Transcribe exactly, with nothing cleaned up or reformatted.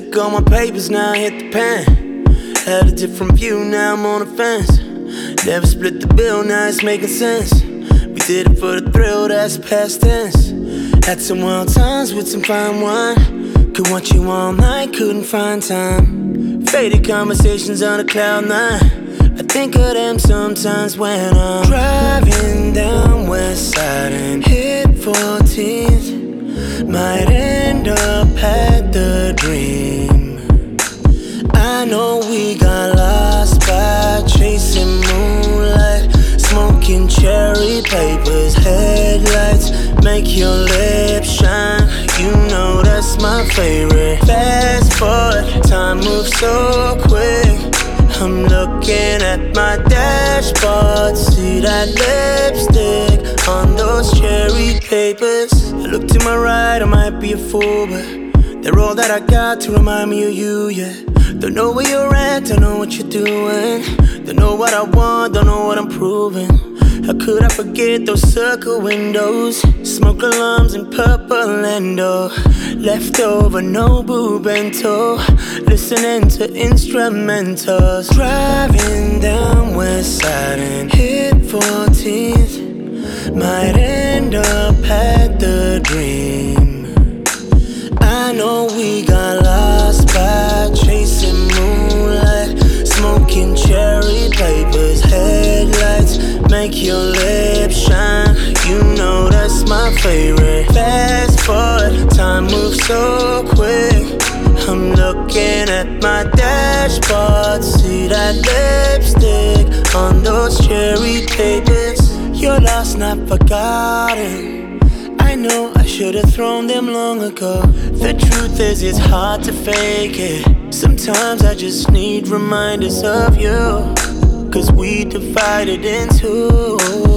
Took all my papers, now I hit the pen. Had a different view, now I'm on the fence. Never split the bill, now it's making sense. We did it for the thrill, that's past tense. Had some wild times with some fine wine. Could want you all night, couldn't find time. Faded conversations on a cloud nine. I think of them sometimes when I'm driving down West Side and hit fourteenth. Might end up at the Dream. I know we got lost by chasing moonlight, smoking cherry papers, headlights make your lips shine. You know that's my favorite. Fast forward, time moves so quick. I'm looking at my dashboard, see that lipstick on those cherry papers. I look to my right, I might be a fool, but they're all that I got to remind me of you, yeah. Don't know where you're at, don't know what you're doing. Don't know what I want, don't know what I'm proving. How could I forget those circle windows? Smoke alarms and purple endo. Leftover Nobu bento, listening to instrumentals. Driving down West Side and hit fourteenth. Might end up at the Dream. I know we got lost by chasing moonlight, smoking cherry papers, headlights make your lips shine. You know that's my favorite. Fast forward, time moves so quick. I'm looking at my dashboard, see that lipstick on those cherry papers. You're lost, not forgotten. I know I should've thrown them long ago. The truth is it's hard to fake it. Sometimes I just need reminders of you, 'cause we divided in two.